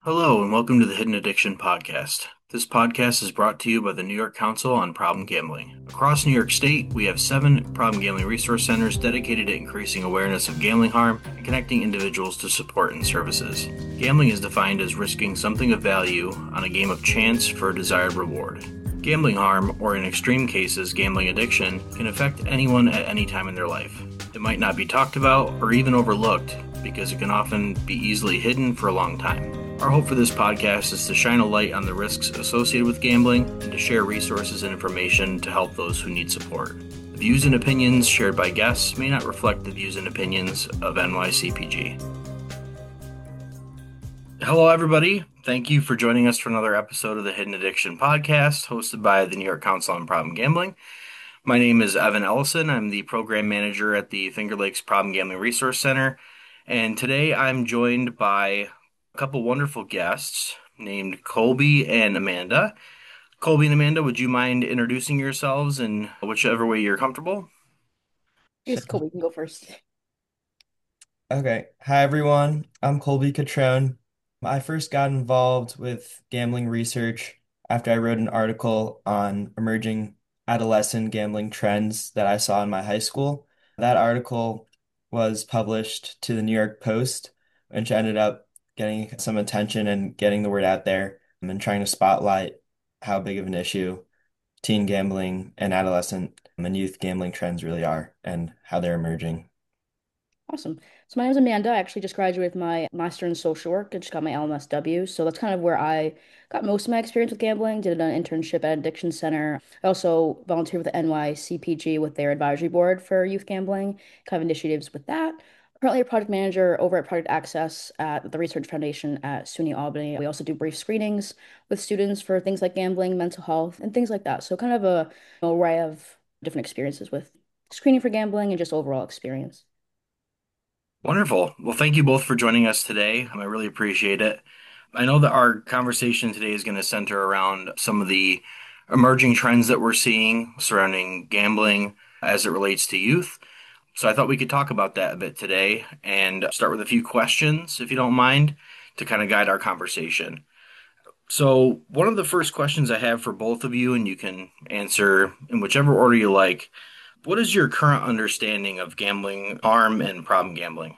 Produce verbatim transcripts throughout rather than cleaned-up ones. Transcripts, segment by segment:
Hello, and welcome to the Hidden Addiction Podcast. This podcast is brought to you by the New York Council on Problem Gambling. Across New York State, we have seven problem gambling resource centers dedicated to increasing awareness of gambling harm and connecting individuals to support and services. Gambling is defined as risking something of value on a game of chance for a desired reward. Gambling harm, or in extreme cases, gambling addiction, can affect anyone at any time in their life. It might not be talked about or even overlooked because it can often be easily hidden for a long time. Our hope for this podcast is to shine a light on the risks associated with gambling and to share resources and information to help those who need support. The views and opinions shared by guests may not reflect the views and opinions of N Y C P G. Hello, everybody. Thank you for joining us for another episode of the Hidden Addiction Podcast, hosted by the New York Council on Problem Gambling. My name is Evan Ellison. I'm the program manager at the Finger Lakes Problem Gambling Resource Center. And today I'm joined by a couple wonderful guests named Colby and Amanda. Colby and Amanda, would you mind introducing yourselves in whichever way you're comfortable? Yes, cool. We can go first. Okay. Hi, everyone. I'm Colby Catrone. I first got involved with gambling research after I wrote an article on emerging adolescent gambling trends that I saw in my high school. That article was published to the New York Post, which ended up getting some attention and getting the word out there and trying to spotlight how big of an issue teen gambling and adolescent and youth gambling trends really are and how they're emerging. Awesome. So my name is Amanda. I actually just graduated with my master in social work. I just got my L M S W. So that's kind of where I got most of my experience with gambling. Did an internship at Addiction Center. I also volunteered with the N Y C P G with their advisory board for youth gambling, kind of initiatives with that. Currently a project manager over at Project Access at the Research Foundation at SUNY Albany. We also do brief screenings with students for things like gambling, mental health, and things like that. So kind of a an array of different experiences with screening for gambling and just overall experience. Wonderful. Well, thank you both for joining us today. I really appreciate it. I know that our conversation today is going to center around some of the emerging trends that we're seeing surrounding gambling as it relates to youth. So I thought we could talk about that a bit today and start with a few questions, if you don't mind, to kind of guide our conversation. So, one of the first questions I have for both of you, and you can answer in whichever order you like. What is your current understanding of gambling harm and problem gambling?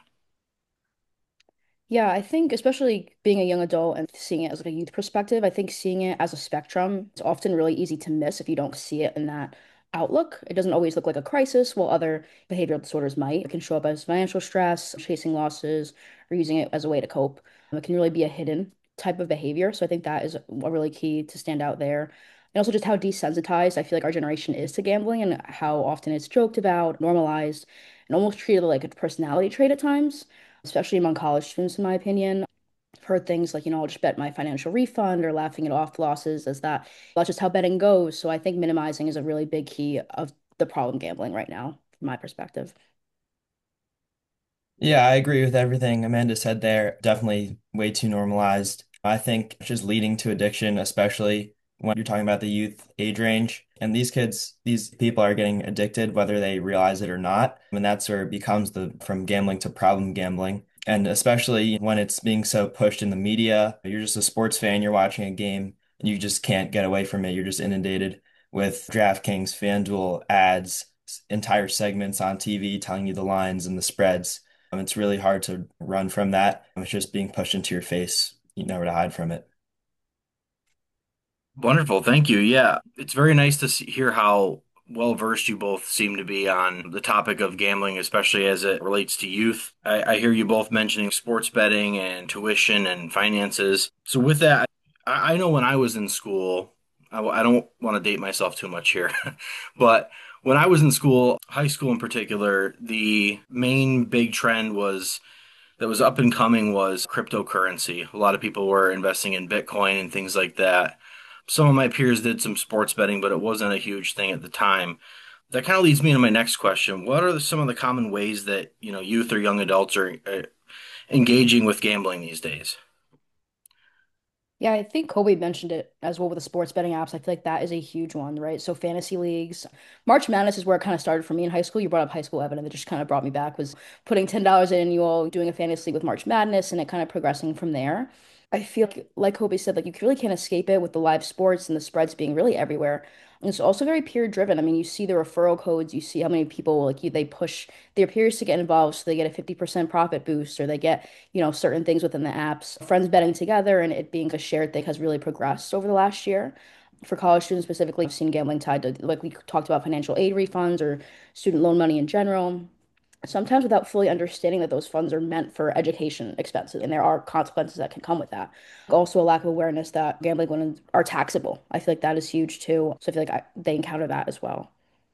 Yeah, I think especially being a young adult and seeing it as like a youth perspective, I think seeing it as a spectrum, it's often really easy to miss if you don't see it in that outlook. It doesn't always look like a crisis, while other behavioral disorders might. It can show up as financial stress, chasing losses, or using it as a way to cope. It can really be a hidden type of behavior. So I think that is a really key to stand out there. And also just how desensitized I feel like our generation is to gambling and how often it's joked about, normalized, and almost treated like a personality trait at times, especially among college students, in my opinion. I've heard things like, you know, I'll just bet my financial refund or laughing it off losses as that. That's just how betting goes. So I think minimizing is a really big key of the problem gambling right now, from my perspective. Yeah, I agree with everything Amanda said there. Definitely way too normalized. I think it's just leading to addiction, especially when you're talking about the youth age range. And these kids, these people are getting addicted whether they realize it or not. And that's where it becomes the from gambling to problem gambling. And especially when it's being so pushed in the media, you're just a sports fan, you're watching a game, and you just can't get away from it. You're just inundated with DraftKings, FanDuel ads, entire segments on T V telling you the lines and the spreads. Um, It's really hard to run from that. It's just being pushed into your face. You never to hide from it. Wonderful, thank you. Yeah, it's very nice to see, hear how well versed you both seem to be on the topic of gambling, especially as it relates to youth. I, I hear you both mentioning sports betting and tuition and finances. So, with that, I, I know when I was in school, I, I don't want to date myself too much here, but when I was in school, high school in particular, the main big trend was that was up and coming was cryptocurrency. A lot of people were investing in Bitcoin and things like that. Some of my peers did some sports betting, but it wasn't a huge thing at the time. That kind of leads me to my next question. What are the, some of the common ways that, you know, youth or young adults are uh, engaging with gambling these days? Yeah, I think Kobe mentioned it as well with the sports betting apps. I feel like that is a huge one, right? So fantasy leagues. March Madness is where it kind of started for me in high school. You brought up high school, Evan, and it just kind of brought me back was putting ten dollars in, you all doing a fantasy league with March Madness and it kind of progressing from there. I feel like, like Kobe said, like you really can't escape it with the live sports and the spreads being really everywhere. And it's also very peer driven. I mean, you see the referral codes, you see how many people like you they push their peers to get involved so they get a fifty percent profit boost or they get, you know, certain things within the apps. Friends betting together and it being a shared thing has really progressed over the last year. For college students specifically, I've seen gambling tied to like we talked about financial aid refunds or student loan money in general sometimes without fully understanding that those funds are meant for education expenses and there are consequences that can come with that. Also, a lack of awareness that gambling ones are taxable. I feel like that is huge too. So I feel like I, they encounter that as well.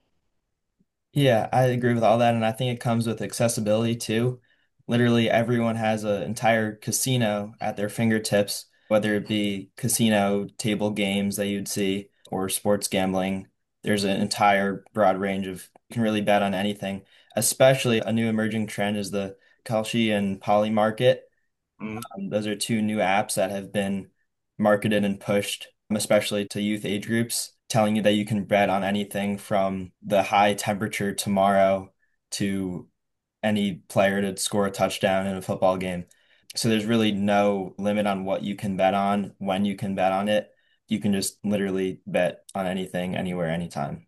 Yeah, I agree with all that, and I think it comes with accessibility too. Literally, everyone has an entire casino at their fingertips, whether it be casino table games that you'd see or sports gambling. There's an entire broad range of you can really bet on anything. Especially a new emerging trend is the Kalshi and Poly Market. Mm. Um, those are two new apps that have been marketed and pushed, um, especially to youth age groups, telling you that you can bet on anything from the high temperature tomorrow to any player to score a touchdown in a football game. So there's really no limit on what you can bet on, when you can bet on it. You can just literally bet on anything, anywhere, anytime.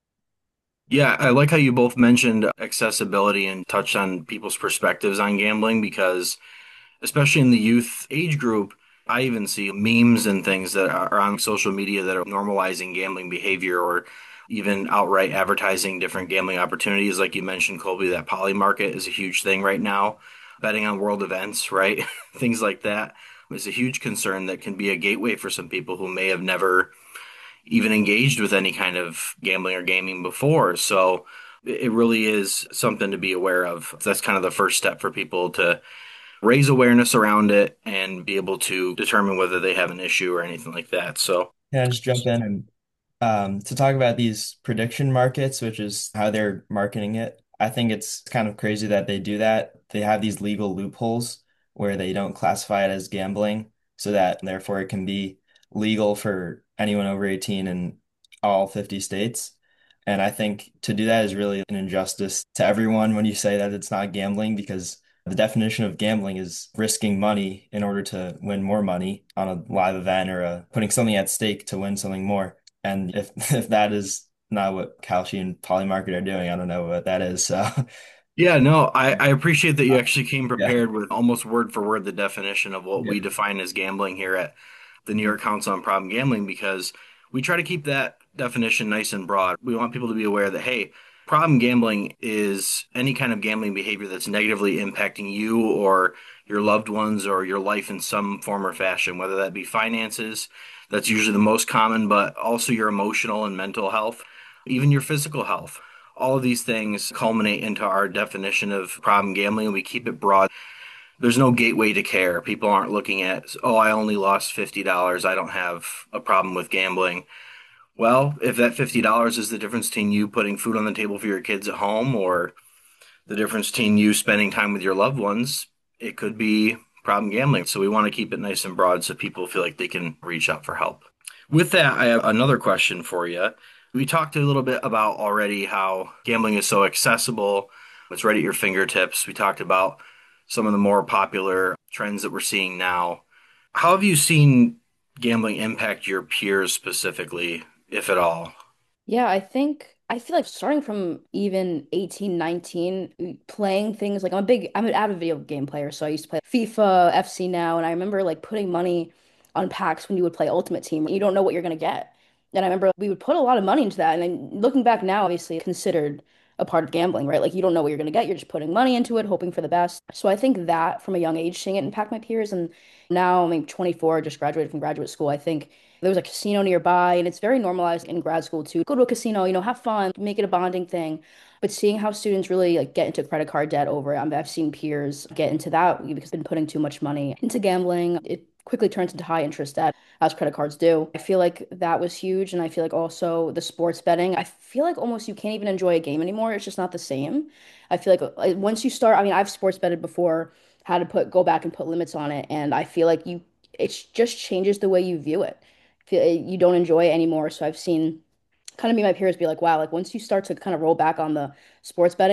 Yeah, I like how you both mentioned accessibility and touched on people's perspectives on gambling because, especially in the youth age group, I even see memes and things that are on social media that are normalizing gambling behavior or even outright advertising different gambling opportunities. Like you mentioned, Colby, that poly market is a huge thing right now. Betting on world events, right? Things like that is a huge concern that can be a gateway for some people who may have never even engaged with any kind of gambling or gaming before. So it really is something to be aware of. That's kind of the first step for people to raise awareness around it and be able to determine whether they have an issue or anything like that. So, Can I just jump in and um, to talk about these prediction markets, which is how they're marketing it? I think it's kind of crazy that they do that. They have these legal loopholes where they don't classify it as gambling, so that therefore it can be legal for anyone over eighteen in all fifty states. And I think to do that is really an injustice to everyone when you say that it's not gambling, because the definition of gambling is risking money in order to win more money on a live event or uh putting something at stake to win something more. And if if that is not what Kalshi and Polymarket are doing, I don't know what that is. So yeah, no, I, I appreciate that you actually came yeah, prepared with almost word for word the definition of what yeah, we define as gambling here at the New York Council on Problem Gambling because we try to keep that definition nice and broad. We want people to be aware that, hey, problem gambling is any kind of gambling behavior that's negatively impacting you or your loved ones or your life in some form or fashion, whether that be finances, that's usually the most common, but also your emotional and mental health, even your physical health. All of these things culminate into our definition of problem gambling, and we keep it broad. There's no gateway to care. People aren't looking at, oh, I only lost fifty dollars. I don't have a problem with gambling. Well, if that fifty dollars is the difference between you putting food on the table for your kids at home or the difference between you spending time with your loved ones, it could be problem gambling. So we want to keep it nice and broad so people feel like they can reach out for help. With that, I have another question for you. We talked a little bit about already how gambling is so accessible. It's right at your fingertips. We talked about some of the more popular trends that we're seeing now. How have you seen gambling impact your peers specifically, if at all? Yeah, I think I feel like starting from even eighteen, nineteen, playing things like I'm a big, I'm an avid video game player. So I used to play FIFA, F C now, and I remember like putting money on packs when you would play Ultimate Team. You don't know what you're gonna get. And I remember we would put a lot of money into that. And then looking back now, obviously considered a part of gambling, right? Like you don't know what you're gonna get. You're just putting money into it, hoping for the best. So I think that from a young age, seeing it impact my peers, and now I'm twenty-four, just graduated from graduate school. I think there was a casino nearby, and it's very normalized in grad school to go to a casino, you know, have fun, make it a bonding thing. But seeing how students really like get into credit card debt over it, um, I've seen peers get into that because they've been putting too much money into gambling. It quickly turns into high interest debt, as credit cards do. I feel like that was huge, and I feel like also the sports betting. I feel like almost you can't even enjoy a game anymore. It's just not the same. I feel like uh, once you start, I mean, I've sports betted before, had to put go back and put limits on it, and I feel like you it just changes the way you view it feel you don't enjoy it anymore. So I've seen kind of me and my peers be like, wow, like once you start to kind of roll back on the sports betting, it's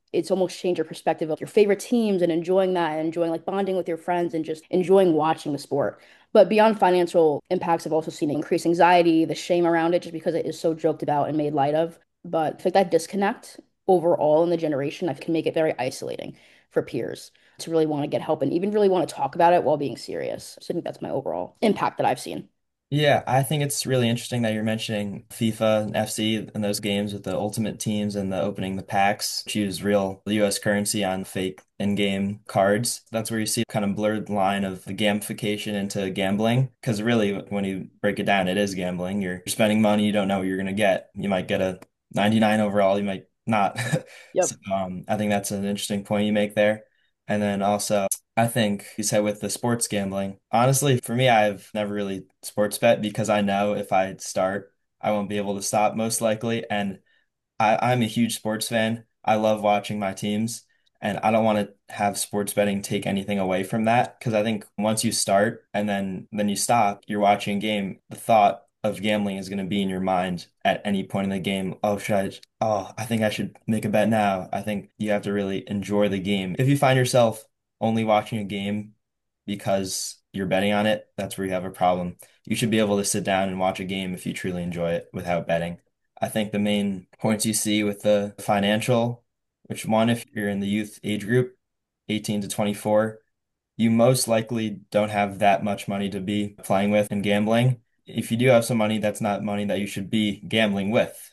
it's almost changed your perspective of your favorite teams and enjoying that and enjoying like bonding with your friends and just enjoying watching the sport. But beyond financial impacts, I've also seen increased anxiety, the shame around it, just because it is so joked about and made light of. But I think that disconnect overall in the generation, I can make it very isolating for peers to really want to get help and even really want to talk about it while being serious. So I think that's my overall impact that I've seen. Yeah, I think it's really interesting that you're mentioning FIFA and F C and those games with the ultimate teams and the opening the packs, which use real U S currency on fake in-game cards. That's where you see kind of blurred line of the gamification into gambling. Because really, when you break it down, it is gambling. You're spending money, you don't know what you're going to get. You might get a ninety-nine overall, you might not. Yep. So, um, I think that's an interesting point you make there. And then also, I think you said with the sports gambling, honestly, for me, I've never really sports bet because I know if I start, I won't be able to stop most likely. And I, I'm a huge sports fan. I love watching my teams, and I don't want to have sports betting take anything away from that because I think once you start and then then you stop, you're watching a game, the thought of gambling is going to be in your mind at any point in the game. Oh, should I? Oh, I think I should make a bet now. I think you have to really enjoy the game. If you find yourself only watching a game because you're betting on it, that's where you have a problem. You should be able to sit down and watch a game if you truly enjoy it without betting. I think the main points you see with the financial, which one, if you're in the youth age group, eighteen to twenty-four, you most likely don't have that much money to be playing with and gambling. If you do have some money, that's not money that you should be gambling with.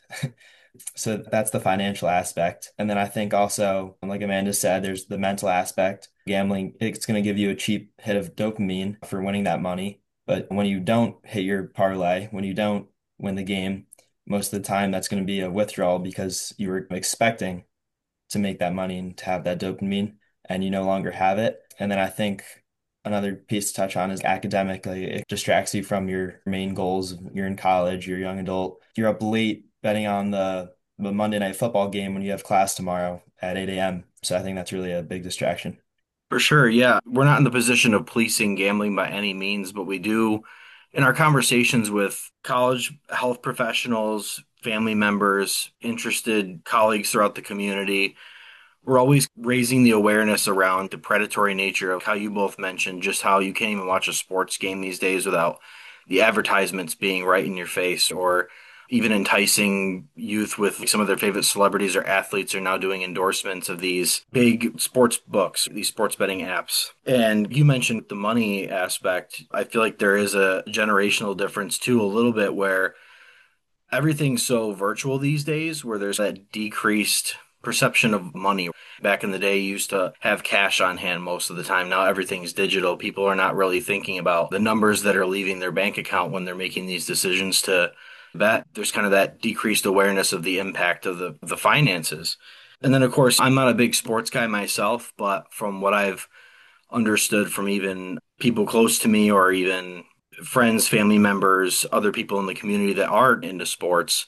So that's the financial aspect. And then I think also, like Amanda said, there's the mental aspect. Gambling, it's going to give you a cheap hit of dopamine for winning that money. But when you don't hit your parlay, when you don't win the game, most of the time that's going to be a withdrawal because you were expecting to make that money and to have that dopamine and you no longer have it. And then I think another piece to touch on is academically, it distracts you from your main goals. You're in college, you're a young adult, you're up late betting on the, the Monday night football game when you have class tomorrow at eight a m. So I think that's really a big distraction. For sure, yeah. We're not in the position of policing gambling by any means, but we do, in our conversations with college health professionals, family members, interested colleagues throughout the community, we're always raising the awareness around the predatory nature of how you both mentioned, just how you can't even watch a sports game these days without the advertisements being right in your face, or even enticing youth with some of their favorite celebrities or athletes are now doing endorsements of these big sports books, these sports betting apps. And you mentioned the money aspect. I feel like there is a generational difference too, a little bit, where everything's so virtual these days, where there's that decreased perception of money. Back in the day, you used to have cash on hand most of the time. Now everything's digital. People are not really thinking about the numbers that are leaving their bank account when they're making these decisions to bet. There's kind of that decreased awareness of the impact of the the finances. And then, of course, I'm not a big sports guy myself, but from what I've understood from even people close to me or even friends, family members, other people in the community that aren't into sports,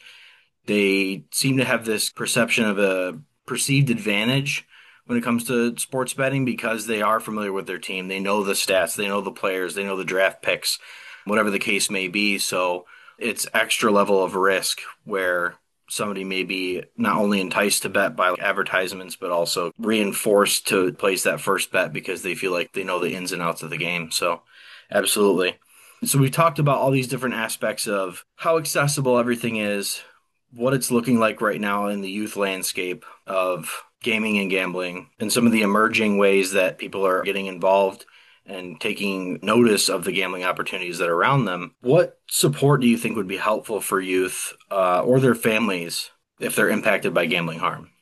they seem to have this perception of a perceived advantage when it comes to sports betting because they are familiar with their team. They know the stats, they know the players, they know the draft picks, whatever the case may be. So it's extra level of risk where somebody may be not only enticed to bet by advertisements, but also reinforced to place that first bet because they feel like they know the ins and outs of the game. So, absolutely. So, we talked about all these different aspects of how accessible everything is, what it's looking like right now in the youth landscape of gaming and gambling, and some of the emerging ways that people are getting involved and taking notice of the gambling opportunities that are around them. What support do you think would be helpful for youth uh, or their families if they're impacted by gambling harm?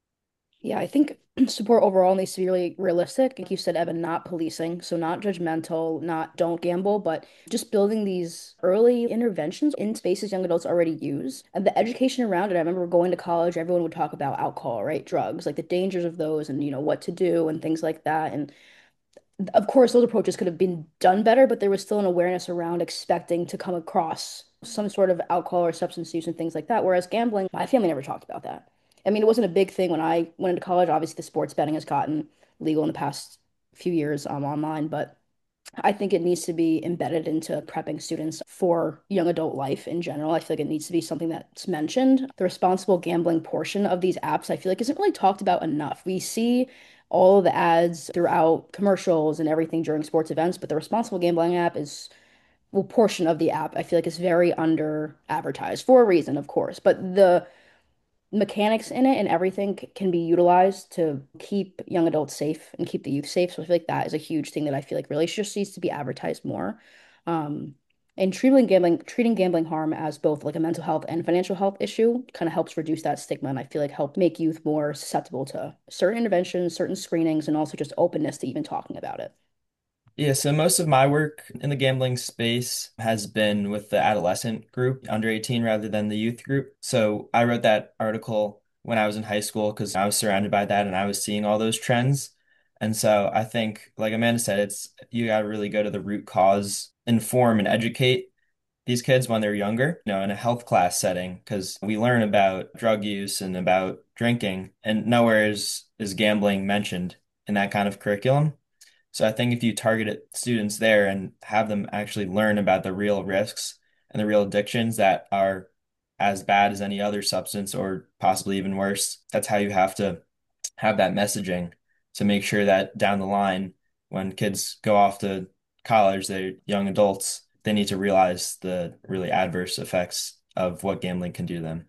Yeah, I think support overall needs to be really realistic. Like you said, Evan, not policing, so not judgmental, not don't gamble, but just building these early interventions in spaces young adults already use. And the education around it, I remember going to college, everyone would talk about alcohol, right? Drugs, like the dangers of those and, you know, what to do and things like that. And of course, those approaches could have been done better, but there was still an awareness around expecting to come across some sort of alcohol or substance use and things like that. Whereas gambling, my family never talked about that. I mean, it wasn't a big thing when I went into college. Obviously, the sports betting has gotten legal in the past few years um, online, but I think it needs to be embedded into prepping students for young adult life in general. I feel like it needs to be something that's mentioned. The responsible gambling portion of these apps, I feel like isn't really talked about enough. We see all of the ads throughout commercials and everything during sports events, but the responsible gambling app is, well, portion of the app, I feel like is very under advertised for a reason, of course. But the mechanics in it and everything c- can be utilized to keep young adults safe and keep the youth safe. So I feel like that is a huge thing that I feel like really just needs to be advertised more. Um, and treating gambling, treating gambling harm as both like a mental health and financial health issue kind of helps reduce that stigma, and I feel like help make youth more susceptible to certain interventions, certain screenings, and also just openness to even talking about it. Yeah, so most of my work in the gambling space has been with the adolescent group, under eighteen rather than the youth group. So I wrote that article when I was in high school because I was surrounded by that and I was seeing all those trends. And so I think, like Amanda said, it's you got to really go to the root cause, inform and educate these kids when they're younger, you know, in a health class setting, because we learn about drug use and about drinking, and nowhere is is gambling mentioned in that kind of curriculum. So I think if you targeted students there and have them actually learn about the real risks and the real addictions that are as bad as any other substance or possibly even worse, that's how you have to have that messaging to make sure that down the line, when kids go off to college, they're young adults, they need to realize the really adverse effects of what gambling can do to them.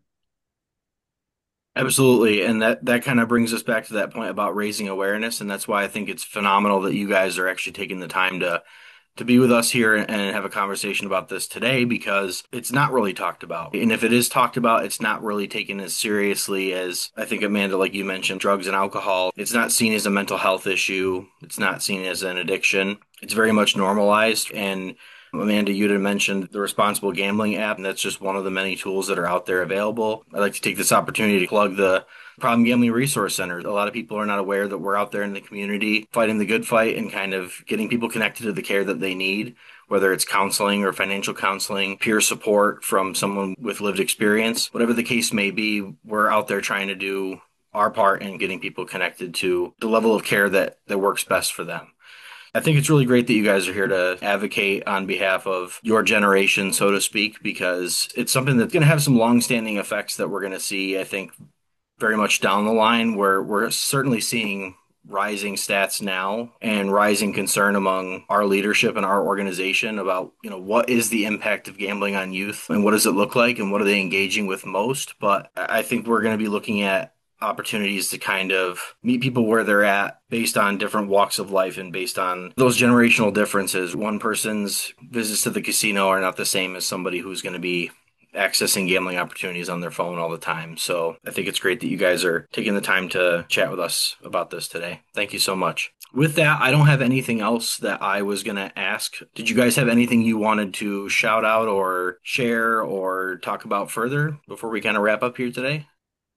Absolutely. And that, that kind of brings us back to that point about raising awareness. And that's why I think it's phenomenal that you guys are actually taking the time to to be with us here and have a conversation about this today because it's not really talked about. And if it is talked about, it's not really taken as seriously as I think Amanda, like you mentioned, drugs and alcohol. It's not seen as a mental health issue. It's not seen as an addiction. It's very much normalized. And Amanda, you had mentioned the responsible gambling app, and that's just one of the many tools that are out there available. I'd like to take this opportunity to plug the Problem Gambling Resource Center. A lot of people are not aware that we're out there in the community fighting the good fight and kind of getting people connected to the care that they need, whether it's counseling or financial counseling, peer support from someone with lived experience, whatever the case may be, we're out there trying to do our part in getting people connected to the level of care that, that works best for them. I think it's really great that you guys are here to advocate on behalf of your generation, so to speak, because it's something that's going to have some long-standing effects that we're going to see, I think, very much down the line, where we're certainly seeing rising stats now and rising concern among our leadership and our organization about, you know, what is the impact of gambling on youth and what does it look like and what are they engaging with most. But I think we're going to be looking at opportunities to kind of meet people where they're at based on different walks of life and based on those generational differences. One person's visits to the casino are not the same as somebody who's going to be accessing gambling opportunities on their phone all the time. So I think it's great that you guys are taking the time to chat with us about this today. Thank you so much. With that, I don't have anything else that I was going to ask. Did you guys have anything you wanted to shout out or share or talk about further before we kind of wrap up here today?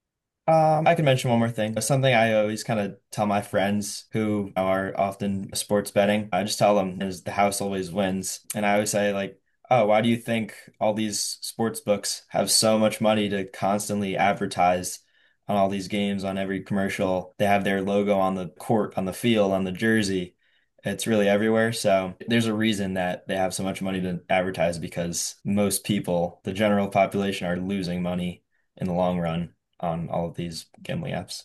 Um, I can mention one more thing. Something I always kind of tell my friends who are often sports betting. I just tell them is the house always wins. And I always say like, oh, why do you think all these sports books have so much money to constantly advertise on all these games, on every commercial? They have their logo on the court, on the field, on the jersey. It's really everywhere. So there's a reason that they have so much money to advertise because most people, the general population, are losing money in the long run on all of these gambling apps.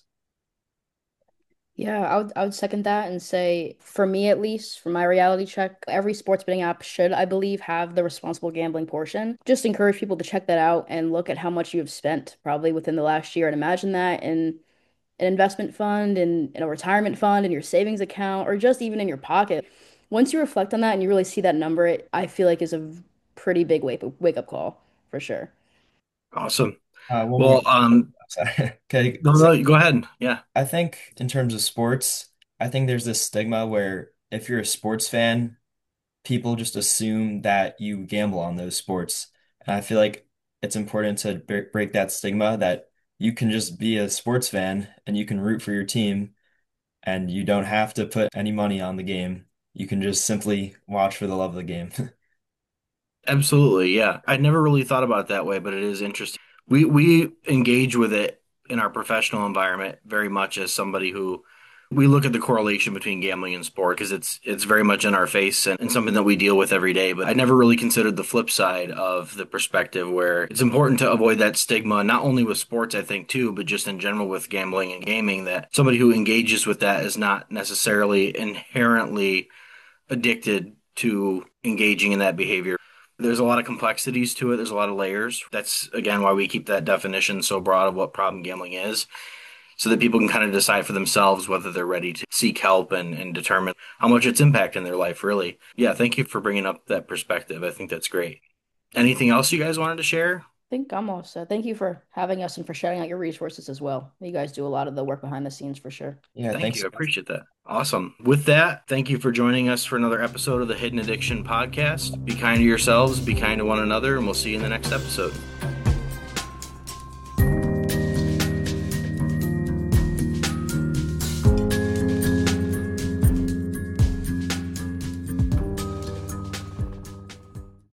Yeah, I would I would second that and say for me at least, for my reality check, every sports betting app should, I believe, have the responsible gambling portion. Just encourage people to check that out and look at how much you have spent probably within the last year and imagine that in an investment fund and in a retirement fund in your savings account or just even in your pocket. Once you reflect on that and you really see that number, it I feel like is a pretty big wake wake up call for sure. Awesome. Uh, one more. Well, um, Sorry. Okay, no, so no, go ahead. Yeah. I think in terms of sports, I think there's this stigma where if you're a sports fan, people just assume that you gamble on those sports. And I feel like it's important to bre- break that stigma that you can just be a sports fan and you can root for your team and you don't have to put any money on the game. You can just simply watch for the love of the game. Absolutely, yeah. I'd never really thought about it that way, but it is interesting. We we engage with it in our professional environment very much as somebody who We look at the correlation between gambling and sport because it's it's very much in our face and, and something that we deal with every day. But I never really considered the flip side of the perspective where it's important to avoid that stigma, not only with sports, I think too, but just in general with gambling and gaming, that somebody who engages with that is not necessarily inherently addicted to engaging in that behavior. There's a lot of complexities to it. There's a lot of layers. That's, again, why we keep that definition so broad of what problem gambling is, so that people can kind of decide for themselves whether they're ready to seek help and, and determine how much it's impacting their life, really. Yeah, thank you for bringing up that perspective. I think that's great. Anything else you guys wanted to share? I think I'm all set. Thank you for having us and for sharing out your resources as well. You guys do a lot of the work behind the scenes for sure. Yeah, Thank thanks. you. I appreciate that. Awesome. With that, thank you for joining us for another episode of the Hidden Addiction Podcast. Be kind to yourselves, be kind to one another, and we'll see you in the next episode.